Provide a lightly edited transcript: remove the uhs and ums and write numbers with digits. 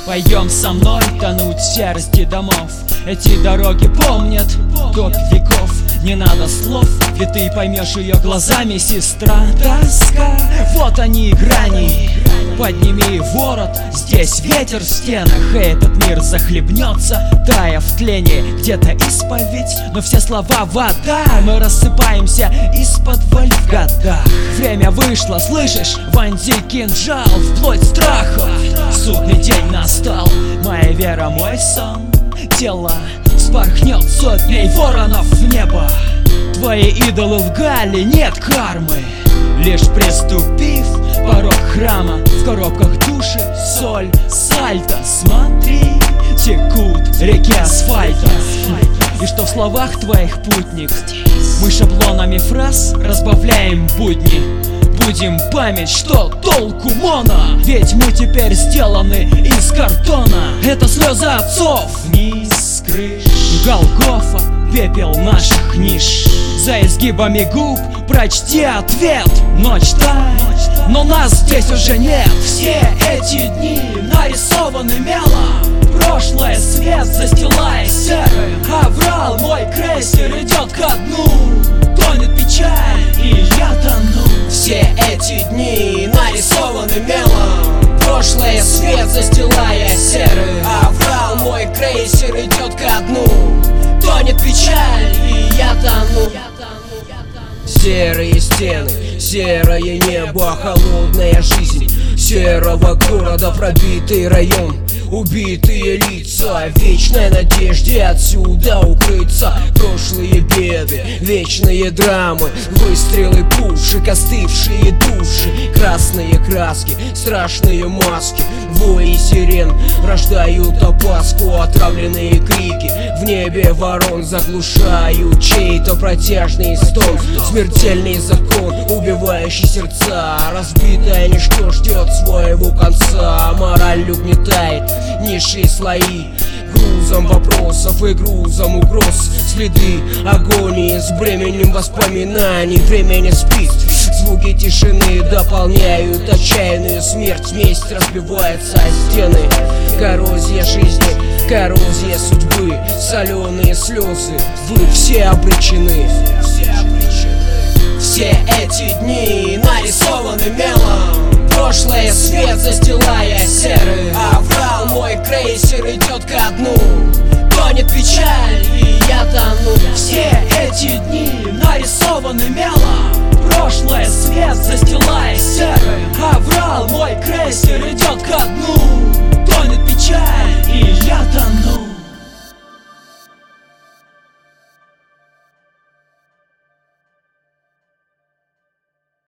Пойдем со мной тонуть в серости домов. Эти дороги помнят ток веков. Не надо слов, ведь ты поймешь ее глазами, сестра. Тоска, вот они грани. Подними ворот, здесь ветер в стенах, и этот мир захлебнется, тая в тлении. Где-то исповедь, но все слова вода. Мы рассыпаемся из-под в годах. Время вышло, слышишь? Вонзи кинжал вплоть страха. Судный день настал, моя вера, мой сон. Тело спорхнет сотней воронов в небо. Твои идолы в гале, нет кармы. Лишь приступив порог храма, в коробках души соль, сальто. Смотри, текут реки асфальта. И что в словах твоих, путник? Мы шаблонами фраз разбавляем будни. Будем память, что толку моно, ведь мы теперь сделаны из картона. Это слезы отцов, вниз крыш, Голгофа, пепел наших ниш. За изгибами губ прочти ответ. Ночь тает, но нас здесь уже нет. Все эти дни нарисованы мелом. Прошлое свет застилая серым. Аврал, мой крейсер идет ко дну. Тонет печаль, и я тону. Все эти дни нарисованы мелом. Прошлое свет застилая серым. Аврал, мой крейсер идет ко дну. Тонет печаль, и я тону. Серые стены, серое небо, холодная жизнь серого города, пробитый район, убитые лица, в вечной надежде отсюда укрыться. Прошлые беды, вечные драмы, выстрелы пушек, остывшие души, красные краски, страшные маски, вои сирен рождают опаску, отравленные крики в небе ворон заглушают чей-то протяжный стон. Смертельный закон, убивающий сердца, разбитое ничто ждет своего конца. Мораль угнетает низшие слои грузом вопросов и грузом угроз. Следы агонии с бременем воспоминаний. Время не спит, звуки тишины дополняют отчаянную смерть. Месть разбивается о стены. Коррозия жизни, коррозия судьбы, соленые слезы, вы все обречены. Все эти дни нарисованы мелом. Прошлое свет застилая серый. Аврал, мой крейсер идет ко дну. Тонет печаль, и я тону. Все эти дни нарисованы мелом. Прошлое свет застилая серый. Аврал, мой крейсер идет ко дну. Тонет печаль, и